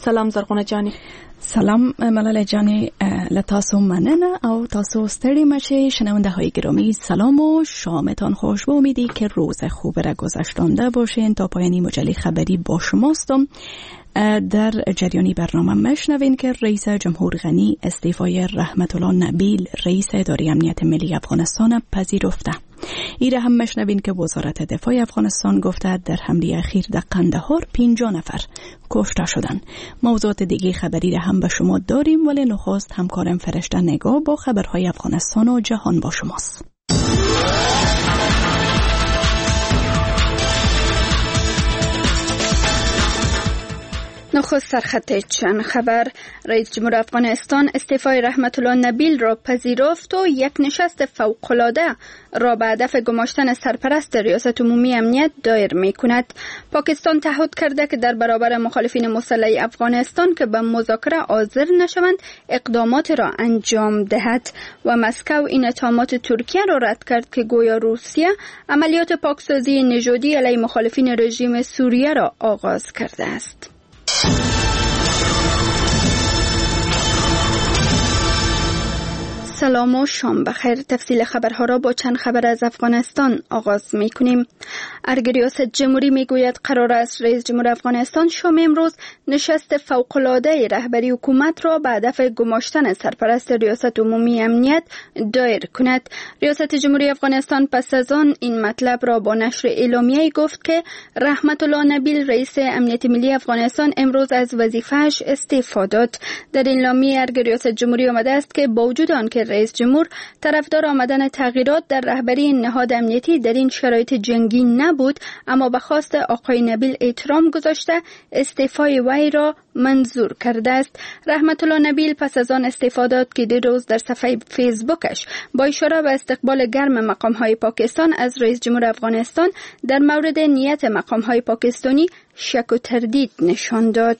سلام زرغونه جانی. سلام ملال جانی، لتاسو مننه او تاسو استری مشه شنونده های گرامی. سلام و شامتان خوش و امیدی که روز خوب را گذشتانده باشین. تا پایانی مجله خبری با شماستم. در جریانی برنامه مشنوین که رئیس جمهور غنی استعفای رحمت الله نبیل رئیس اداره امنیت ملی افغانستان پذیرفته. ایره هم مشنوین که وزارت دفاع افغانستان گفته در حمله اخیر در قندهار 50 نفر کشته شدند. موضوعات دیگه خبری را هم به شما داریم، ولی نخست همکارم فرشته نگاه با خبرهای افغانستان و جهان با شماست. نخست سرخط چند خبر. رئیس جمهور افغانستان استعفای رحمت الله نبیل را پذیرفت و یک نشست فوق‌العاده را به هدف گماشتن سرپرست ریاست عمومی امنیت دایر می کند. پاکستان تعهد کرده که در برابر مخالفین مسلح افغانستان که به مذاکره حاضر نشوند اقدامات را انجام دهد و مسکو این اتهامات ترکیه را رد کرد که گویا روسیه عملیات پاکسازی نژادی علیه مخالفین رژیم سوریه را آغاز کرده است. سلام و شام بخیر. تفصیل خبرها را با چند خبر از افغانستان آغاز می کنیم. ارگ ریاست جمهوری می گوید قرار است رئیس جمهور افغانستان شام امروز نشست فوق‌العاده رهبری حکومت را به هدف گماشتن سرپرست ریاست عمومی امنیت دایر کند. ریاست جمهوری افغانستان پس از آن این مطلب را با نشر اعلامیه‌ای گفت که رحمت الله نبیل رئیس امنیت ملی افغانستان امروز از وظیفه‌اش استعفا داد. در این اعلامیه ارگ ریاست جمهوری آمده است که با وجود آنکه رئیس جمهور طرفدار آمدن تغییرات در رهبری نهاد امنیتی در این شرایط جنگی نبود، اما به خواست آقای نبیل احترام گذاشته استعفای وی را منظور کرده است. رحمت الله نبیل پس از آن استعفا داد که دیروز در صفحه فیسبوکش با اشاره به استقبال گرم مقام‌های پاکستان از رئیس جمهور افغانستان در مورد نیت مقام‌های پاکستانی شک و تردید نشان داد.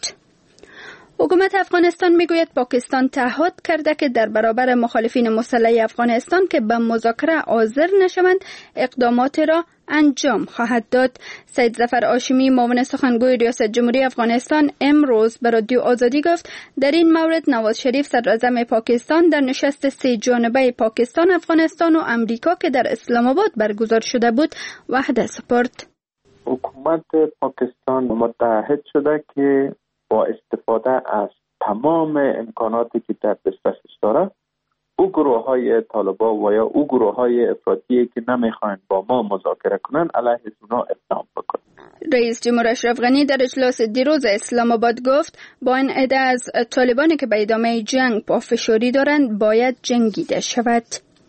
حکومت افغانستان میگوید پاکستان تعهد کرده که در برابر مخالفین مسلح افغانستان که به مذاکره حاضر نشوند اقدامات را انجام خواهد داد. سید ظفر هاشمی معاون سخنگوی ریاست جمهوری افغانستان امروز به رادیو آزادی گفت در این مورد نواز شریف صدراعظم پاکستان در نشست 3 جانبه پاکستان، افغانستان و امریکا که در اسلام آباد برگزار شده بود وعده سپرد. حکومت پاکستان متعهد شده که با استفاده از تمام امکاناتی که در دسترسش داره او گروه‌های طالبان و یا او گروه‌های افراطی که نمیخواین با ما مذاکره کنن علیه اونا اقدام بکنه. رئیس جمهور اشرف غنی در اجلاس دیروز اسلام آباد گفت با این عده از طالبانی که به ادامه جنگ پافشاری دارند باید جنگیده شود.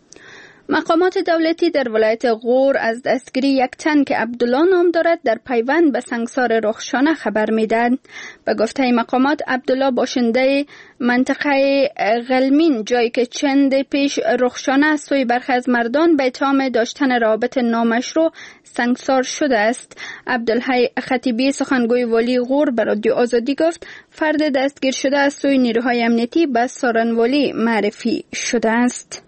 مقامات دولتی در ولایت غور از دستگیری یک تن که عبدالله نام دارد در پیوند به سنگسار رخشانه خبر میدهند. به گفته مقامات عبدالله باشنده منطقه غلمین جایی که چند پیش رخشانه سوی برخی از مردان به اتهام داشتن روابط نامشروع سنگسار شده است. عبدالحی خطیبی سخنگوی والی غور به رادیو آزادی گفت فرد دستگیر شده از سوی نیروهای امنیتی به سارنوالی معرفی شده است.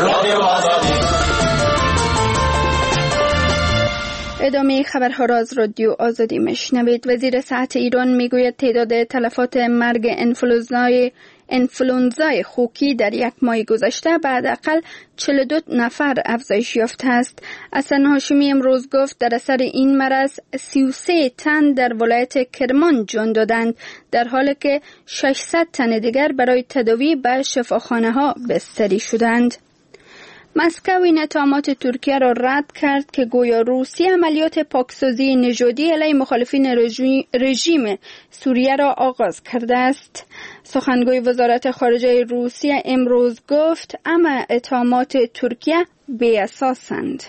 ادامه خبرها را از رادیو آزادی میشنوید. وزیر صحت ایران میگوید تعداد تلفات مرگ انفلونزای خوکی در یک ماه گذشته به حداقل 42 نفر افزایش یافته است. حسن هاشمی امروز گفت در اثر این مرض 33 تن در ولایت کرمان جان دادند، در حالی که 600 تن دیگر برای تداوی به شفاخانه ها بستری شدند. مسکو این اتهامات ترکیه را رد کرد که گویا روسیه عملیات پاکسازی نژادی علیه مخالفین رژیم سوریه را آغاز کرده است. سخنگوی وزارت خارجه روسیه امروز گفت اما اتهامات ترکیه بی‌اساسند.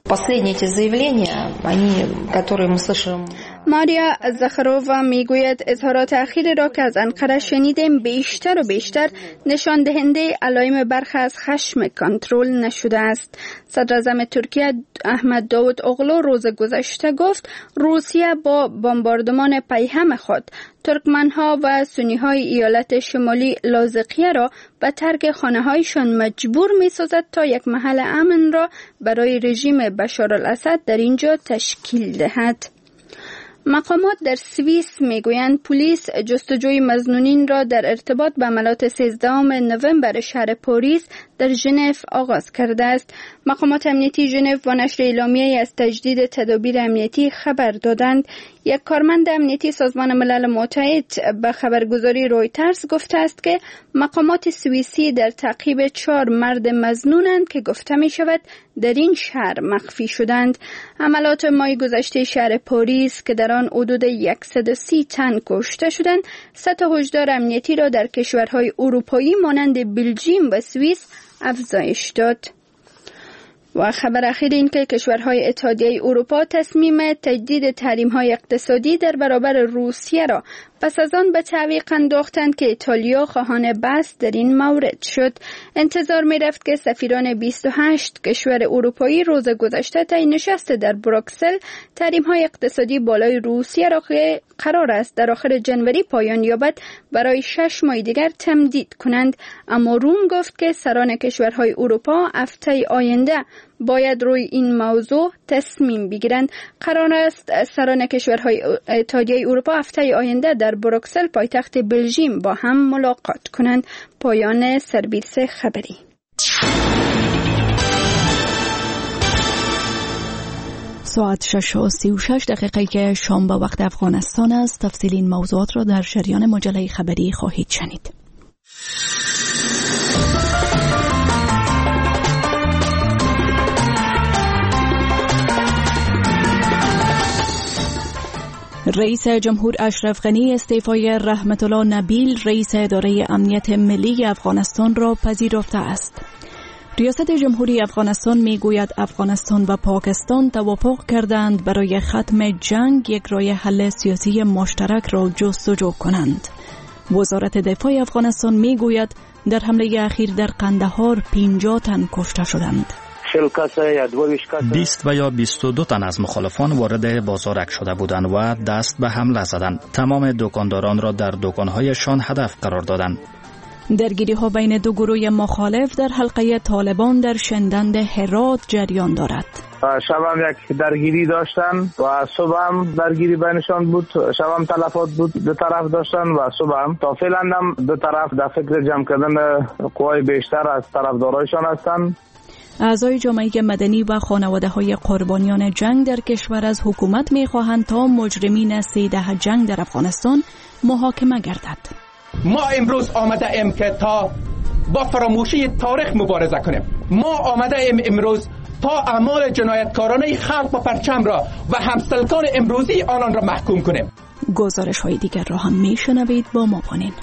ماریا زخرووا میگوید اظهارات اخیر را که از انقره شنیدیم بیشتر و بیشتر نشان دهنده علائم برخی از خشم کنترل نشده است. صدراعظم ترکیه احمد داود اوغلو روز گذشته گفت روسیه با بمباردمان پیهم خود ترکمنها و سنیهای ایالت شمالی لاذقیه را به ترک خانه‌هایشان مجبور می‌سازد تا یک محل امن را برای رژیم بشار الاسد در اینجا تشکیل دهد. مقامات در سوئیس میگویند پلیس جستجوی مظنونین را در ارتباط به حملات 13 نوامبر شهر پاریس در ژنو آغاز کرده است. مقامات امنیتی ژنو با نشر اعلامیه‌ای از تجدید تدابیر امنیتی خبر دادند. یک کارمند امنیتی سازمان ملل متحد به خبرگزاری رویترز گفته است که مقامات سوئیسی در تعقیب 4 مرد مظنونند که گفته می شود در این شهر مخفی شدند. حملات ماه گذشته شهر پاریس که در آن حدود 130 تن کشته شدند، سطح هشدار امنیتی را در کشورهای اروپایی مانند بلژیم و سوئیس افزایش داد. و خبر اخیر این که کشورهای اتحادیه اروپا تصمیم تجدید تحریم‌های اقتصادی در برابر روسیه را پس از آن به تعویق انداختند که ایتالیا خواهان بحث در این مورد شد. انتظار می رفت که سفیران 28 کشور اروپایی روز گذشته طی نشست در بروکسل تحریم‌های اقتصادی بالای روسیه را که قرار است در آخر جنوری پایان یابد برای 6 ماه دیگر تمدید کنند، اما روم گفت که سران کشورهای اروپا هفته آینده باید روی این موضوع تصمیم بگیرند. قرار است سران کشورهای اتحادیه اروپا هفته آینده در بروکسل پایتخت بلژیم با هم ملاقات کنند. پایان سرویس خبری. ساعت 6:36 که شام به وقت افغانستان است. تفصیل این موضوعات را در جریان مجله خبری خواهید شنید. رئیس جمهور اشرف غنی استعفای رحمت الله نبیل رئیس اداره امنیت ملی افغانستان را پذیرفته است. ریاست جمهوری افغانستان میگوید افغانستان و پاکستان توافق کردند برای ختم جنگ یک راه حل سیاسی مشترک را جستجو کنند. وزارت دفاع افغانستان میگوید در حمله اخیر در قندهار 50 تن کشته شدند. 20 و یا 22 تن از مخالفان وارد بازارک شده بودند و دست به حمله زدند. تمام دکانداران را در دکانهایشان هدف قرار دادند. درگیری ها بین دو گروه مخالف در حلقه طالبان در شندند هرات جریان دارد. شب هم یک درگیری داشتن و صبح هم درگیری بینشان بود. شب هم تلفات بود، دو طرف داشتن و صبح هم تا فعلا هم دو طرف در فکر جمع کردن قوای بیشتر از طرفدارایشان هستند. اعضای جامعه مدنی و خانواده‌های قربانیان جنگ در کشور از حکومت می‌خواهند تا مجرمین 13 جنگ در افغانستان محاکمه گردد. ما امروز آمده ایم که تا با فراموشی تاریخ مبارزه کنیم. ما آمده ایم امروز تا اعمال جنایتکارانه خلق و پرچم را و همسلکان امروزی آنان را محکوم کنیم. گزارش‌های دیگر را هم می‌شنوید، با ما باشید.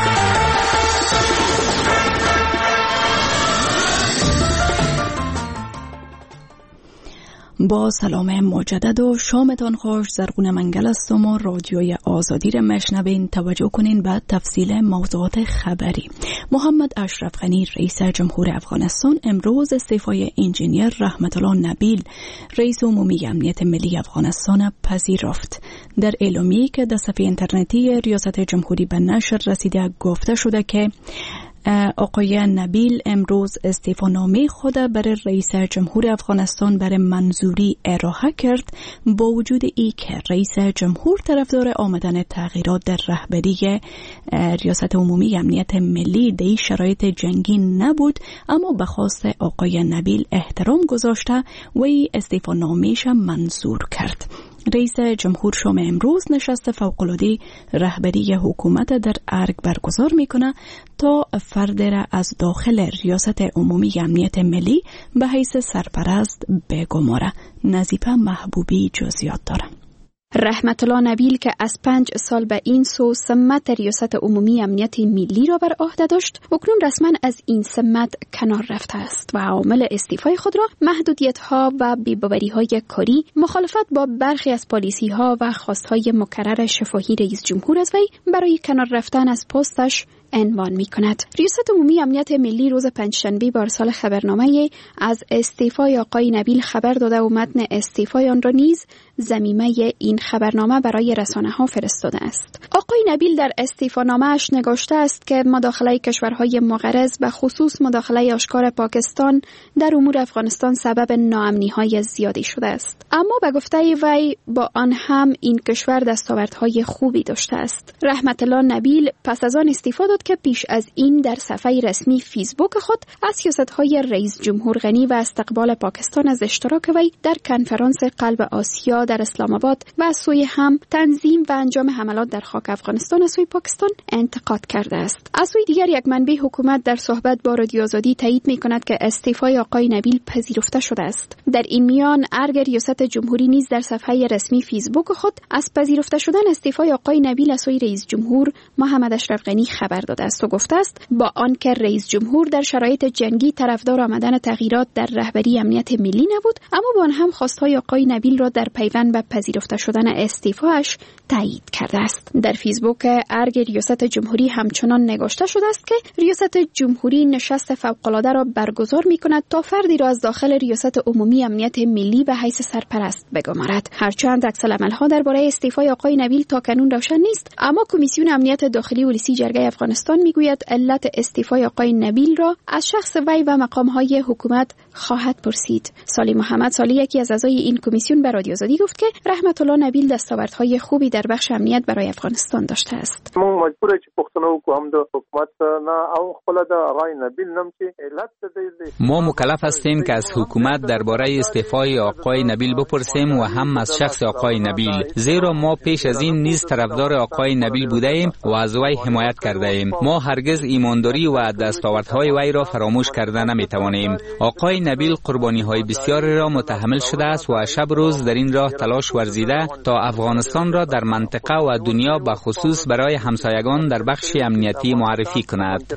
با سلام مجدد و شامتان خوش. زرغون منگل هستم و رادیوی آزادی را میشنوین. توجه کنین به تفصیل موضوعات خبری. محمد اشرف غنی رئیس جمهور افغانستان امروز استعفای انجینیر رحمت الله نبیل رئیس عمومی امنیت ملی افغانستان پذیرفت. در اعلامیه‌ای که در صفحه اینترنتی ریاست جمهوری به نشر رسیده گفته شده که آقای نبیل امروز استعفانامه خود برای رئیس جمهور افغانستان برای منظوری ارائه کرد، با وجود ای که رئیس جمهور طرفدار آمدن تغییرات در رهبری ریاست عمومی امنیت ملی در شرایط جنگی نبود، اما به خواست آقای نبیل احترام گذاشته و ای استعفانامه‌اش منظور کرد. رئیس جمهور شام امروز نشست فوق‌العاده رهبری حکومت در ارگ برگزار میکنه تا فرد را از داخل ریاست عمومی امنیت ملی به حیث سرپرست بگماره. نظیفه محبوبی جزئیات داره. رحمت الله نبیل که از 5 سال به این سو سمت ریاست عمومی امنیت ملی را بر عهده داشت، اکنون رسما از این سمت کنار رفته است و عامل استعفای خود را محدودیت‌ها و بی‌باوری‌های کاری، مخالفت با برخی از پالیسی‌ها و خواست‌های مکرر شفاهی رئیس جمهور از وی برای کنار رفتن از پستش عنوان می کند. ریاست عمومی امنیت ملی روز پنجشنبه با ارسال خبرنامه از استعفای آقای نبیل خبر داده و متن استعفای آن را نیز ضمیمه این خبرنامه برای رسانه‌ها فرستاده است. آقای نبیل در استعفانامه‌اش نگاشته است که مداخله کشورهای معترض به خصوص مداخله آشکار پاکستان در امور افغانستان سبب ناامنی‌های زیادی شده است. اما به گفته وی با آن هم این کشور دستاوردهای خوبی داشته است. رحمت الله نبیل پس از آن استعفا داد که پیش از این در صفحه رسمی فیسبوک خود از سیاست‌های رئیس جمهور غنی و استقبال پاکستان از اشتراک وی در کنفرانس قلب آسیا در اسلام آباد و از سوی هم تنظیم و انجام حملات در خاک افغانستان از سوی پاکستان انتقاد کرده است. از سوی دیگر یک منبع حکومت در صحبت با رادیو آزادی تایید می‌کند که استعفای آقای نبیل پذیرفته شده است. در این میان ارگ ریاست جمهوری نیز در صفحه رسمی فیسبوک خود از پذیرفته شدن استعفای آقای نبیل از سوی رئیس جمهور محمد اشرف غنی خبر داده است و گفته است با آنکه رئیس جمهور در شرایط جنگی طرفدار آمدن تغییرات در رهبری امنیت ملی نبود، اما با آن هم خواستهای آقای نبیل را در پیوند به پذیرفته شدن استعفایش تایید کرده است. در فیسبوک ارگ ریاست جمهوری همچنان نگاشته شده است که ریاست جمهوری نشست فوق‌العاده را برگزار می‌کند تا فردی را از داخل ریاست عمومی امنیت ملی به حیث سرپرست بگمارد. هرچند عکس‌العمل‌ها درباره استعفای آقای نبیل تاکنون روشن نیست، اما کمیسیون امنیت داخلی ولسی جرگه افغانستان میگوید علت استعفای آقای نبیل را از شخص وی و مقام‌های حکومت خواهد پرسید. سالی محمد سالی یکی از اعضای این کمیسیون به رادیو آزادی گفت که رحمت الله نبیل دستاوردهای خوبی در بخش امنیت برای افغانستان داشته است. ما مجبوره چې پښتنو کوم د حکومت نه او خپل د آقای نبیل نم چې علت دی. ما مکلف هستیم که از حکومت درباره استعفای آقای نبیل بپرسیم و هم از شخص آقای نبیل، زیرا ما پیش از این نیز طرفدار آقای نبیل بوده ایم و از وی حمایت کرده ایم. ما هرگز ایمانداری و دستاوردهای وی را فراموش کرده نمیتوانیم. آقای نبیل قربانی‌های بسیاری را متحمل شده است و شب روز در این راه تلاش ورزیده تا افغانستان را در منطقه و دنیا به خصوص برای همسایگان در بخش امنیتی معرفی کند.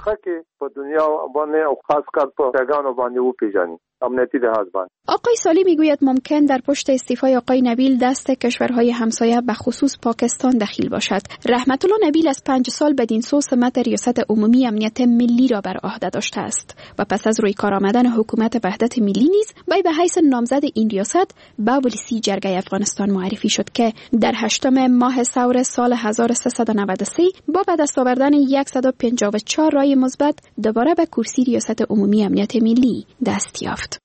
آقای سالی میگوید ممکن در پشت استعفای آقای نبیل دست کشورهای همسایه به خصوص پاکستان دخیل باشد. رحمت الله نبیل از 5 سال بدین سو سمت ریاست عمومی امنیت ملی را بر عهده داشته است و پس از روی کار آمدن حکومت وحدت ملی نیز وی به حیث نامزد این ریاست به ولسی جرگه افغانستان معرفی شد که در 8 ماه ثور سال 1393 با به دست آوردن 154 رای مثبت دوباره به کرسی ریاست عمومی امنیت ملی دست یافت.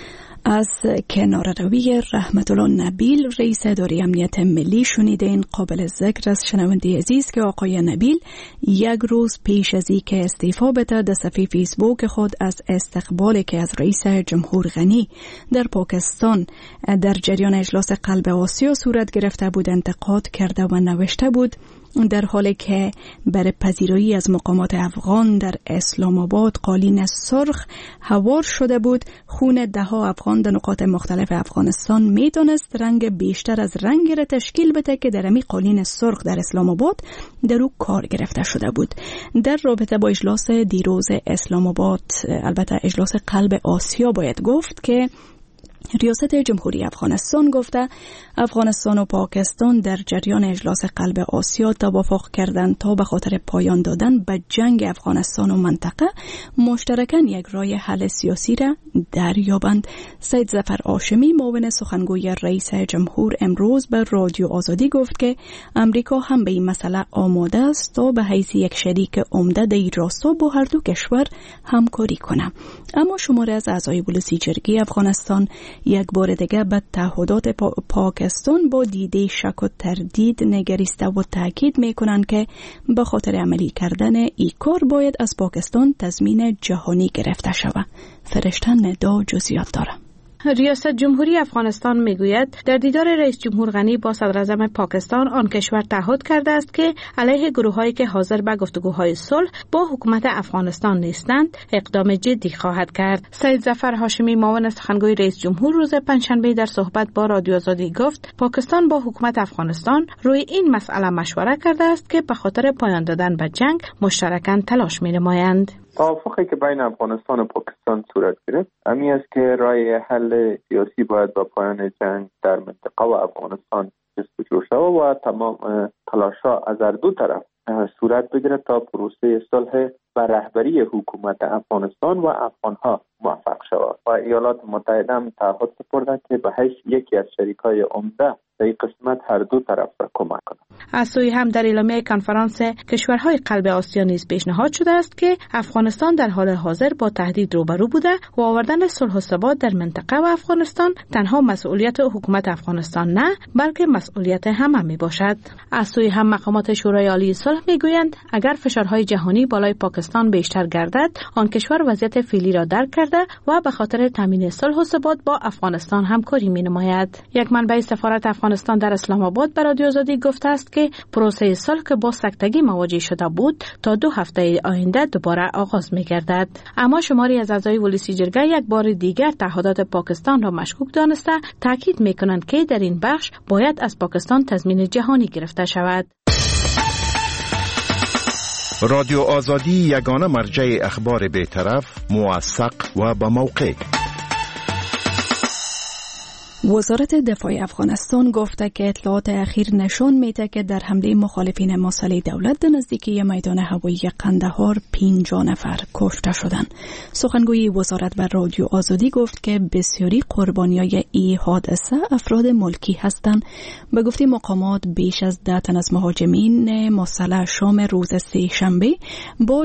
از کناره‌روی رحمت الله نبیل رئیس اداره امنیت ملی شنیدین. قابل ذکر است شنونده عزیز که آقای نبیل یک روز پیش از اینکه استعفا بده در صفحه فیسبوک خود از استقبالی که از رئیس جمهور غنی در پاکستان در جریان اجلاس قلب آسیا صورت گرفته بود انتقاد کرده و نوشته بود در حالی که برای پذیرایی از مقامات افغان در اسلام آباد قالین سرخ هوار شده بود، خون ده‌ها افغان در نقاط مختلف افغانستان میدانست رنگ بیشتر از رنگی را تشکیل بده که در امی قالین سرخ در اسلام آباد در او کار گرفته شده بود. در رابطه با اجلاس دیروز اسلام آباد، البته اجلاس قلب آسیا، باید گفت که ریاست جمهوری افغانستان گفته افغانستان و پاکستان در جریان اجلاس قلب آسیا توافق کردند تا به خاطر پایان دادن به جنگ افغانستان و منطقه مشترکاً یک راه حل سیاسی را دریابند. سید ظفر هاشمی معاون سخنگوی رئیس جمهور امروز به رادیو آزادی گفت که امریکا هم به این مسئله آماده است تا به حیث یک شریک عمده در این راستا با هر دو کشور همکاری کنه. اما شماره از اعضای ولسی جرگه افغانستان یک بار دیگه به تعهدات پاکستان با دیده شک و تردید نگریسته و تاکید میکنند که به خاطر عملی کردن این کار باید از پاکستان تضمین جهانی گرفته شود. فرشته ندا جزئیات داره. ریاست جمهوری افغانستان میگوید در دیدار رئیس جمهور غنی با صدراعظم پاکستان آن کشور تعهد کرده است که علیه گروه‌هایی که حاضر به گفتگوهای صلح با حکومت افغانستان نیستند اقدام جدی خواهد کرد. سید ظفر هاشمی معاون سخنگوی رئیس جمهور روز پنجشنبه در صحبت با رادیو آزادی گفت پاکستان با حکومت افغانستان روی این مسئله مشوره کرده است که به خاطر پایان دادن به جنگ مشترکاً تلاش می‌نمایند. توافقی که بین افغانستان و پاکستان صورت گرفت امی است که راه حل سیاسی باید با پایان جنگ در منطقه و افغانستان جستجو شود و تمام تلاش‌ها از هر دو طرف صورت بگیرد تا پروسه صلح به رهبری حکومت افغانستان و افغانها موفق شود و ایالات متحده هم تعهد سپرده که به حیث یکی از شریکای عمده در این قسمت هر دو طرف را کمک کنند. از سوی هم در اعلامیه کنفرانس کشورهای قلب آسیا نیز پیشنهاد شده است که افغانستان در حال حاضر با تهدید روبرو بوده و آوردن صلح و ثبات در منطقه و افغانستان تنها مسئولیت حکومت افغانستان نه، بلکه مسئولیت همه می باشد. از سوی هم مقامات شورای عالی صلح می گویند اگر فشارهای جهانی بالای پاکستان بیشتر گردد، آن کشور وضعیت فعلی را درک کرده و به خاطر تامین صلح و ثبات با افغانستان همکاری می نماید. یک منبع سفارت افغانستان در اسلام آباد به رادیو آزادی گفته است که پروسه صلح که با سکتگی مواجه شده بود تا 2 هفته آینده دوباره آغاز می گردد. اما شماری از اعضای ولسی جرگه یک بار دیگر تعهدات پاکستان را مشکوک دانسته تاکید می کنند که در این بخش باید از پاکستان تضمین جهانی گرفته شود. رادیو آزادی یگانه مرجع اخبار بی‌طرف، موثق و با موقع. وزارت دفاع افغانستان گفته که اطلاعات اخیر نشان میده که در حمله مخالفین مسلح دولت در نزدیکی میدان هوایی قندهار 50 نفر کشته شدند. سخنگوی وزارت بر رادیو آزادی گفت که بسیاری قربانیای این حادثه افراد ملکی هستند. به گفته مقامات بیش از 10 تن از مهاجمین مسلح شام روز سه‌شنبه با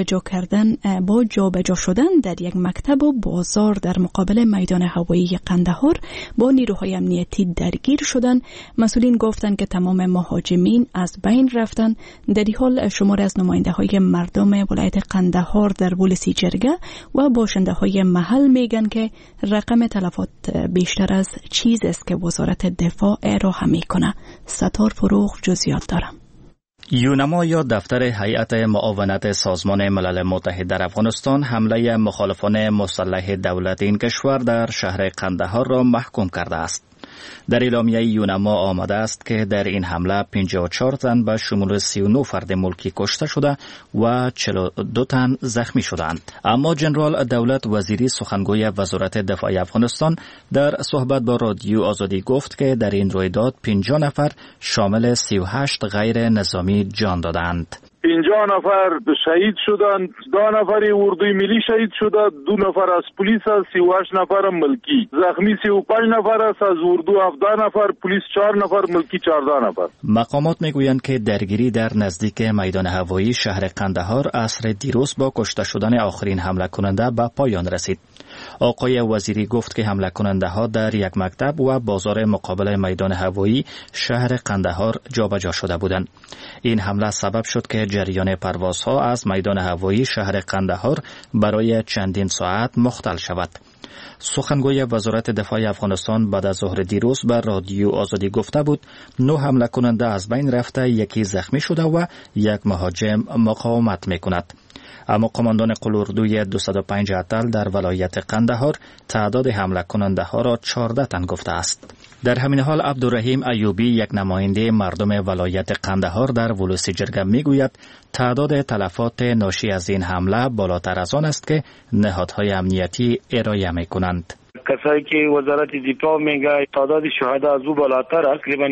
جابجا شدن در یک مکتب و بازار در مقابل میدان هوایی قندهار با نیروهای امنیتی درگیر شدند. مسئولین گفتند که تمام مهاجمین از بین رفتند. در این حال شماری از نماینده‌های مردم ولایت قندهار در ولسی جرگه و باشنده‌های محل میگن که رقم تلفات بیشتر از چیزی است که وزارت دفاع ارائه میکنه. ستار فروغ جزئیات داره. یونما یا دفتر هیئت معاونت سازمان ملل متحد در افغانستان حمله مخالفان مسلح دولت این کشور در شهر قندهار را محکوم کرده است. در اعلامیه یونما آمده است که در این حمله 54 تن به شمول 39 فرد ملکی کشته شده و 42 تن زخمی شدند. اما جنرال دولت وزیری سخنگوی وزارت دفاع افغانستان در صحبت با رادیو آزادی گفت که در این رویداد 50 نفر شامل 38 غیر نظامی جان دادند. 50 نفر شهید شدند، 2 نفر اردوی ملی شهید شده، 2 نفر از پلیس است، 38 نفر ملکی. زخمی 35 نفر است، از اردو 17 نفر، پلیس 4 نفر، ملکی 14 نفر. مقامات میگویند که درگیری در نزدیک میدان هوایی شهر قندهار عصر دیروز با کشته شدن آخرین حمله کننده به پایان رسید. آقای وزیری گفت که حمله کننده ها در یک مکتب و بازار مقابل میدان هوایی شهر قندهار جابجا شده بودند. این حمله سبب شد که جریان پروازها از میدان هوایی شهر قندهار برای چندین ساعت مختل شود. سخنگوی وزارت دفاع افغانستان بعد از ظهر دیروز بر رادیو آزادی گفته بود 9 حمله کننده از بین رفته، یکی زخمی شده و یک مهاجم مقاومت میکند. اما قماندان قلاردوی 205 اتل در ولایت قندهار تعداد حمله کننده ها را 14 تن گفته است. در همین حال عبدالرحیم ایوبی یک نماینده مردم ولایت قندهار در ولسی جرگه میگوید تعداد تلفات ناشی از این حمله بالاتر از آن است که نهادهای امنیتی ارائه میکنند. کسایی که وزارت دفاع میگه تعداد شهدا از او بالاتر است. تقریبا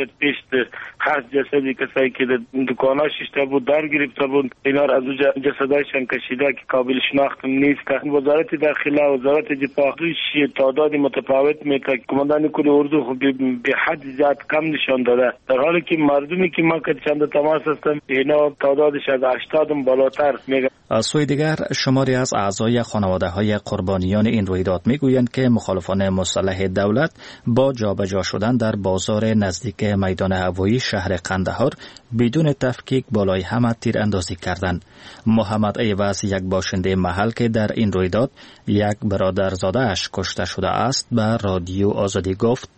108 جسدی کسایی که دکانا شیشته بود در گرفته بود، اینا از او جسدایشان کشیده که قابل شناخت نیست. وزارت داخله وزارت دفاع تعداد متفاوت میگه. کماندان کل اردو خب به حد زیاد کم نشان داده، در حالی که مردمی که ما که چند تماس هستن اینا تعدادش از 80 بالاتر میگه. از سوی دیگر شماری از اعضای خانواده های قربانیان این رویداد میگویند که مخالفان مسلح دولت با جابجا شدن در بازار نزدیک میدان هوایی شهر قندهار بدون تفکیک بالای همه تیر اندازی کردند. محمد ایواز یک باشنده محل که در این رویداد یک برادرزاده اش کشته شده است به رادیو آزادی گفت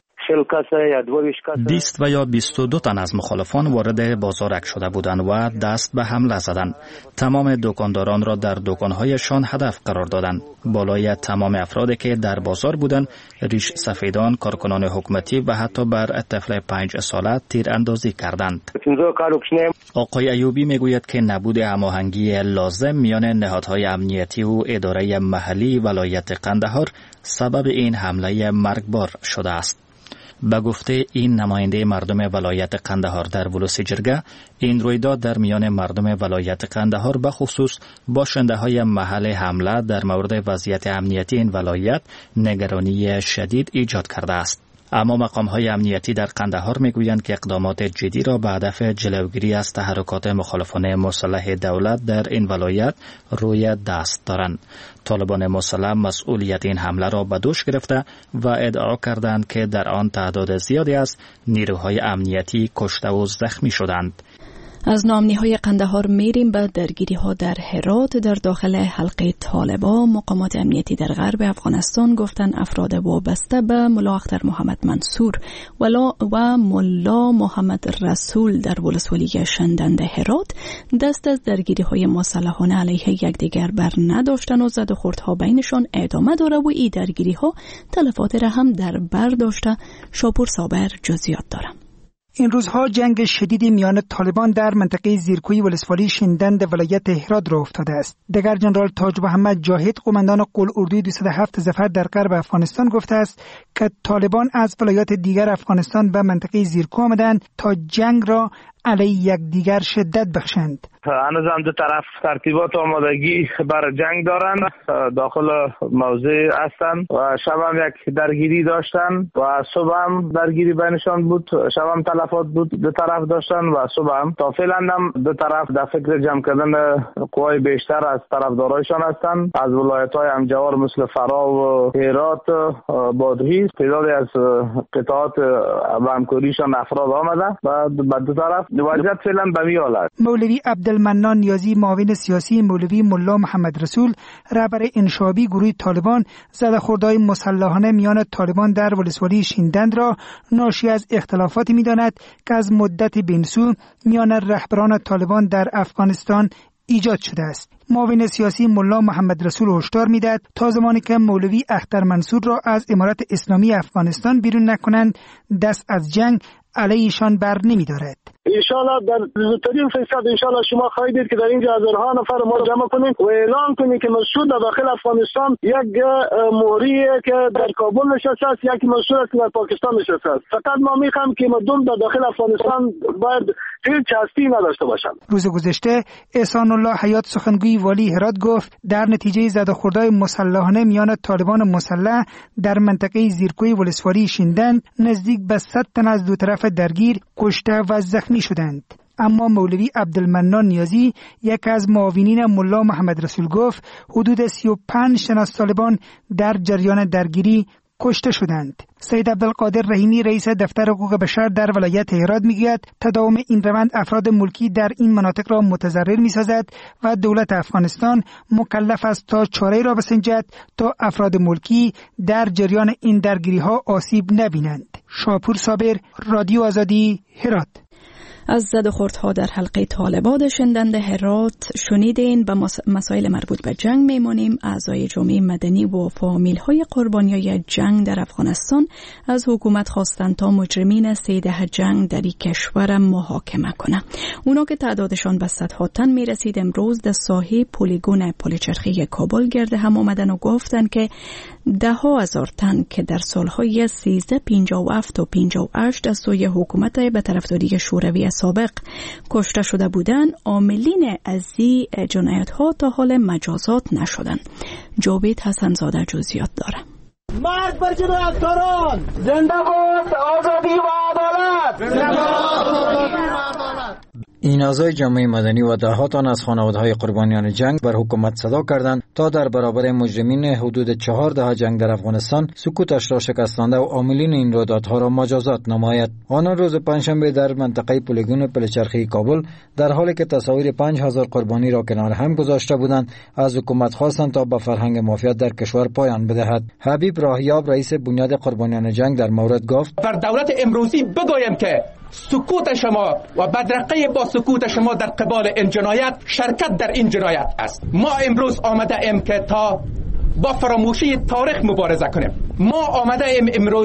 20 و یا 22 تن از مخالفان وارد بازارک شده بودند و دست به حمله زدند. تمام دکانداران را در دکانهایشان هدف قرار دادند. بالای تمام افرادی که در بازار بودند ریش سفیدان، کارکنان حکومتی و حتی بر طفل 5 ساله تیر اندازی کردند. آقای ایوبی میگوید که نبود هماهنگی لازم میان نهادهای امنیتی و اداره محلی ولایت قندهار سبب این حمله مرگبار شده است. به گفته این نماینده مردم ولایت قندهار در ولوس جرگه، این رویداد در میان مردم ولایت قندهار به خصوص باشنده های محل حمله در مورد وضعیت امنیتی این ولایت نگرانی شدید ایجاد کرده است. اما مقام‌های امنیتی در قندهار میگویند که اقدامات جدی را به هدف جلوگیری از تحرکات مخالفان مسلح دولت در این ولایت روی دست دارند. طالبان مسلح مسئولیت این حمله را به دوش گرفته و ادعا کردند که در آن تعداد زیادی از نیروهای امنیتی کشته و زخمی شدند. از نامنی‌های قندهار میریم به درگیری‌ها در هرات. در داخل حلقه طالبان مقامات امنیتی در غرب افغانستان گفتند افراد وابسته به ملا اختر محمد منصور و ملا محمد رسول در ولسوالی شندند هرات دست از درگیری‌های مسلحانه علیه یکدیگر بر نداشتن و زد و خوردها بینشان ادامه داره و این درگیری‌ها تلفات را هم در بر داشته. شاپور صابر جزئیات داره. این روزها جنگ شدیدی میان طالبان در منطقه زیرکوی ولسوالی شندند ولایت هرات را افتاده است. دگر جنرال تاج محمد جاهد قماندان قلاردوی 207 ظفر در غرب افغانستان گفته است که طالبان از ولایات دیگر افغانستان به منطقه زیرکو آمدند تا جنگ را علیه یکدیگر شدت بخشند. هنوز هم دو طرف ترتیبات آمادگی بر جنگ دارند، داخل موضع هستند و شب هم یک درگیری داشتن و صبح هم درگیری بینشان بود. شب هم تلفات بود، دو طرف داشتن و صبح هم تا فعلا هم دو طرف در فکر جمع کردن قوای بیشتر از طرفدارایشان هستند. از ولایت‌های همجوار مثل فرا و هرات، بادغیس تعدادی از قطعات همکاریشان افراد آمده و دو طرف وضعیت فعلا به این حال است. مولوی عبدالمنان نیازی معاون سیاسی مولوی ملا محمد رسول رهبر انشابی گروه طالبان زده‌خوردهای مسلحانه میان طالبان در ولسوالی شندند را ناشی از اختلافاتی می‌داند که از مدت بینسو میان رهبران طالبان در افغانستان ایجاد شده است. معاون سیاسی ملا محمد رسول هشدار می‌دهد تا زمانی که مولوی اختر منصور را از امارت اسلامی افغانستان بیرون نکنند دست از جنگ علیشان بر نمی‌دارد. انشالله در زودترین فرصت انشالله شما خواهید دید که در اینجا هزارها نفر ما جمع کنید و اعلان کنید که مسعود در داخل افغانستان یک مهریه که در کابل نشسته است، یکی مسعود است که در پاکستان نشسته است. فقط ما می‌خوایم که مردم در داخل افغانستان باید هیچ هستی نداشته باشند. روز گذشته احسان الله حیات سخنگوی والی هرات گفت در نتیجه زده‌خوردهای مسلحانه میان طالبان مسلح در منطقه زیرکوی ولسوالی شندند نزدیک به 100 تن از دو طرف درگیر کشته و زخمی شدند. اما مولوی عبدالمنان نیازی یک از معاونین ملا محمد رسول گفت حدود 35 تن از طالبان در جریان درگیری کشته شدند. سید عبدالقادر رحیمی رئیس دفتر حقوق بشر در ولایت هرات میگوید تداوم این روند افراد ملکی در این مناطق را متضرر میسازد و دولت افغانستان مکلف است تا چاره‌ای را بسنجد تا افراد ملکی در جریان این درگیری ها آسیب نبینند. شاپور صابر، رادیو آزادی، هرات. از زده‌وخوردها در حلقه طالبان شندند هرات شنیدین. به مسائل مربوط به جنگ میمونیم. اعضای جامعه مدنی و فامیل‌های قربانیای جنگ در افغانستان از حکومت خواستند تا مجرمین سیده جنگ در این کشور محاکمه کنه. اونا که تعدادشان به صدها تن میرسید امروز در ساحه پلیگون پلچرخی کابل گرد هم آمدن و گفتند که ده ها هزار تن که در سالهای 1357 و 58 از سوی حکومت به طرفداری شوروی سابق کشته شده بودند، عاملین از این جنایت‌ها تا حال مجازات نشدند. جاوید حسن‌زاده جزئیات داره. مرگ بر جنایتکاران! زنده باد آزادی و عدالت! زنده باد آزادی و عدالت! این اعضای جامعه مدنی و ده‌ها تن از خانواده‌های قربانیان جنگ بر حکومت صدا کردند تا در برابر مجرمین حدود 4 دهه جنگ در افغانستان سکوتش را شکستانده و عاملین این رویدادها را مجازات نماید. آنان روز پنجشنبه در منطقه پلیگون پلچرخی کابل در حالی که تصاویر 5000 قربانی را کنار هم گذاشته بودند از حکومت خواستند تا به فرهنگ مافیات در کشور پایان بدهد. حبیب راهیاب رئیس بنیاد قربانیان جنگ در مورد گفت: بر دولت امروزی بگویم که سکوت شما و بدرقه با سکوت شما در قبال این جنایت شرکت در این جنایت است. ما امروز آمده ایم که تا با فراموشی تاریخ مبارزه کنیم. ما آمده ایم امروز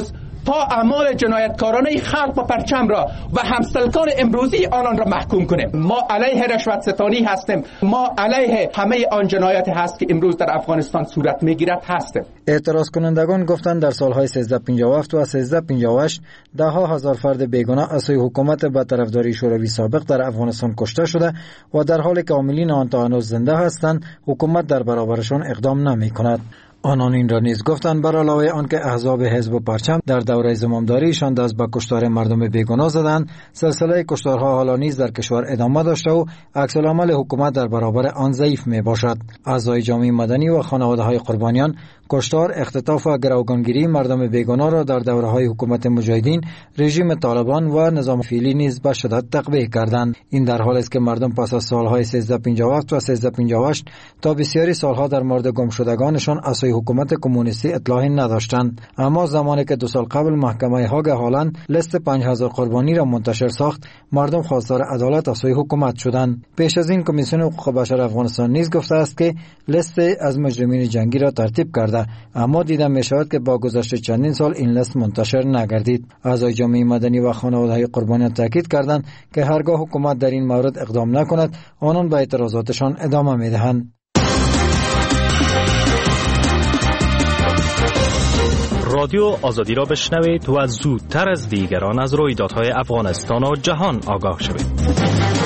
تا اعمال جنایتکارانه خلق و پرچم را و همسلکان امروزی آنان را محکوم کنیم. ما علیه رشوت ستانی هستیم، ما علیه همه آن جنایت هست که امروز در افغانستان صورت میگیرد هستیم. اعتراض کنندگان گفتند در سالهای 1357 و 1358 ده ها هزار فرد بیگناه از سوی حکومت به طرفداری شوروی سابق در افغانستان کشته شده و در حالی که عاملین آن تا هنوز زنده هستند حکومت در برابرشان اقدام نمی کند. آنان این را نیز گفتند بر علاوه آنکه احزاب حزب و پرچم در دوره زمامداریشان دست به کشتار مردم بیگناه زدند، سلسله کشتارها حالا نیز در کشور ادامه داشته و عکس العمل حکومت در برابر آن ضعیف می باشد. اعضای جامعه مدنی و خانواده‌های قربانیان کشتار، اختطاف و گروگانگیری مردم بیگناه را در دوره‌های حکومت مجاهدین، رژیم طالبان و نظام فعلی نیز به شدت تقبیح کردند. این در حالی است که مردم پس از سالهای 1357 و 1358 تا بسیاری سالها در مورد گمشدگانشان از سوی حکومت کمونیستی اطلاعی نداشتند. اما زمانی که 2 سال قبل محکمه هاگ هالند لیست 5000 قربانی را منتشر ساخت، مردم خواستار عدالت از سوی حکومت شدند. پیش از این کمیسیون حقوق بشر افغانستان نیز گفته است که لیست از مجرمین جنگی را ترتیب کرده، اما دیده می شود که با گذشت چندین سال این لیست منتشر نگردید. اعضای جامعه مدنی و خانواده‌های قربانیان تاکید کردند که هرگاه حکومت در این مورد اقدام نکند، آنان به اعتراضاتشان ادامه می‌دهند. رادیو آزادی را بشنوید و زودتر از دیگران از رویدادهای افغانستان و جهان آگاه شوید.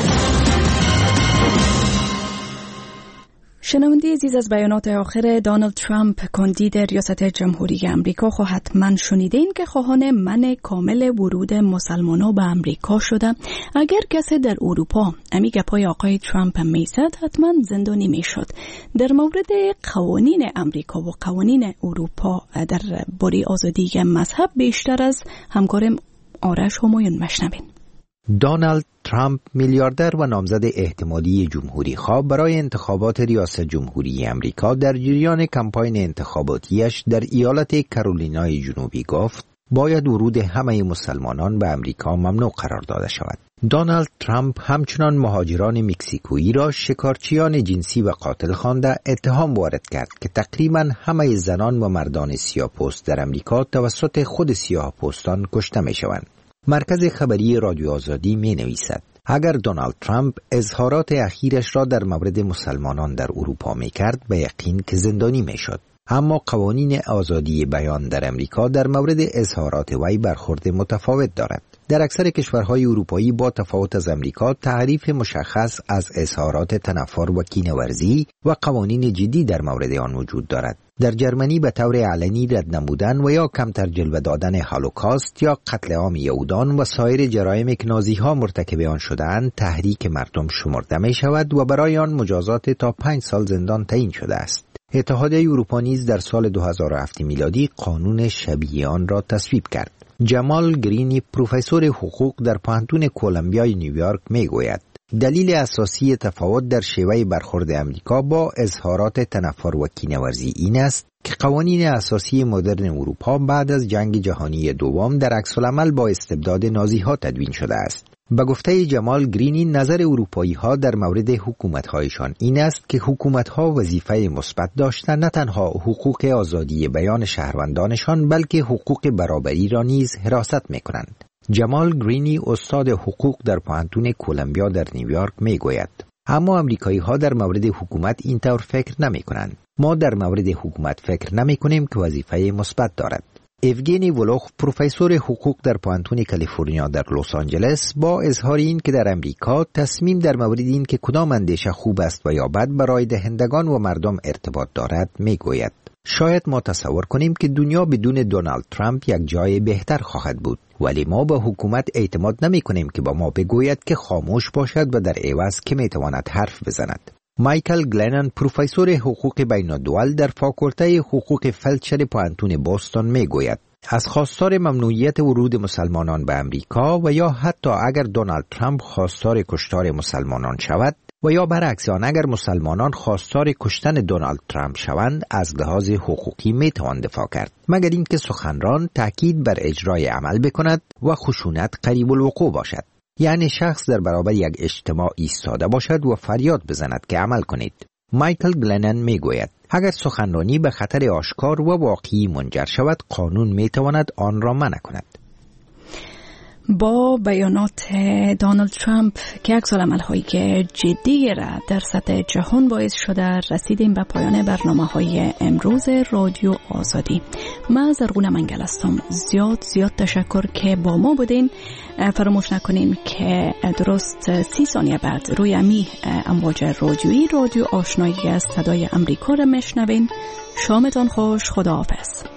شنونده عزیز، از بیانات آخر دونالد ترامپ کاندید ریاست جمهوری امریکا خو حتما شنیدین که خواهان منع کامل ورود مسلمانان به امریکا شده. اگر کسی در اروپا امی گپای آقای ترامپ میزد حتما زندانی میشد. در مورد قوانین امریکا و قوانین اروپا در باره آزادی مذهب بیشتر از همکارم آرش همایون مشنوین. دونالد ترامپ میلیاردر و نامزد احتمالی جمهوری خواه برای انتخابات ریاست جمهوری امریکا در جریان کمپاین انتخاباتیش در ایالت کارولینای جنوبی گفت باید ورود همه مسلمانان به امریکا ممنوع قرار داده شود. دونالد ترامپ همچنان مهاجران مکزیکویی را شکارچیان جنسی و قاتل خوانده اتهام وارد کرد که تقریبا همه زنان و مردان سیاه‌پوست در امریکا توسط خود سیاه‌پوستان کشته می شوند. مرکز خبری رادیو آزادی می نویسد اگر دونالد ترامپ اظهارات اخیرش را در مورد مسلمانان در اروپا می کرد به یقین که زندانی می شد. اما قوانین آزادی بیان در امریکا در مورد اظهارات وی برخورد متفاوت دارد. در اکثر کشورهای اروپایی با تفاوت از امریکا تعریف مشخص از اظهارات تنفر و کینه‌ورزی و قوانین جدی در مورد آن وجود دارد. در جرمنی به طور علنی رد نمودن و یا کمتر جلوه دادن هولوکاست یا قتل عام یهودان و سایر جرایم که نازی‌ها مرتکب آن شده‌اند تحریک مردم شمرده می شود و برای آن مجازات تا 5 سال زندان تعیین شده است. اتحادیه اروپا نیز در سال 2007 میلادی قانون شبیه آن را تصویب کرد. جمال گرینی پروفسور حقوق در پانتون کولومبیای نیویورک میگوید دلیل اساسی تفاوت در شیوه برخورد امریکا با اظهارات تنفر و کینه‌ورزی این است که قوانین اساسی مدرن اروپا بعد از جنگ جهانی دوم در عکس‌العمل با استبداد نازی‌ها تدوین شده است. به گفته جمال گرینی نظر اروپایی‌ها در مورد حکومت‌هایشان این است که حکومت‌ها وظیفه مثبت داشتن نه تنها حقوق آزادی بیان شهروندانشان بلکه حقوق برابری را نیز حراست می‌کنند. جمال گرینی استاد حقوق در پانتون کولومبیا در نیویورک میگوید اما امریکایی‌ها در مورد حکومت اینطور فکر نمی‌کنند. ما در مورد حکومت فکر نمی‌کنیم که وظیفه مثبت دارد. اوگینی ولوخ پروفسور حقوق در پانتون کالیفرنیا در لس آنجلس با اظهار این که در امریکا تصمیم در مورد این که کدام اندیشه خوب است و یا بد برای دهندگان و مردم ارتباط دارد میگوید شاید ما تصور کنیم که دنیا بدون دونالد ترامپ یک جای بهتر خواهد بود، ولی ما به حکومت اعتماد نمی کنیم که با ما بگوید که خاموش باشد و در عوض که می تواند حرف بزند. مایکل گلنن پروفسور حقوق بین‌الدول در فاکولته حقوق فلچر پانتون بوستون می گوید از خواستار ممنوعیت ورود مسلمانان به امریکا و یا حتی اگر دونالد ترامپ خواستار کشتار مسلمانان شود و یا برعکس آن اگر مسلمانان خواستار کشتن دونالد ترامپ شوند از لحاظ حقوقی می توان دفاع کرد مگر اینکه سخنران تاکید بر اجرای عمل بکند و خشونت قریب الوقوع باشد، یعنی شخص در برابر یک اجتماع ایستاده باشد و فریاد بزند که عمل کنید. مایکل گلنن میگوید اگر سخنرانی به خطر آشکار و واقعی منجر شود، قانون میتواند آن را منع کند. با بیانات دونالد ترامپ که عکس‌العمل‌های جدی را در سطح جهان باعث شده، رسیدیم به پایان برنامه‌های امروز رادیو آزادی. من زرغون منگل هستم. زیاد تشکر که با ما بودین. فراموش نکنین که درست 30 ثانیه بعد روی امی امواج رادیویی رادیو آشنایی از صدای امریکا را میشنوین. شامتان خوش. خداحافظ.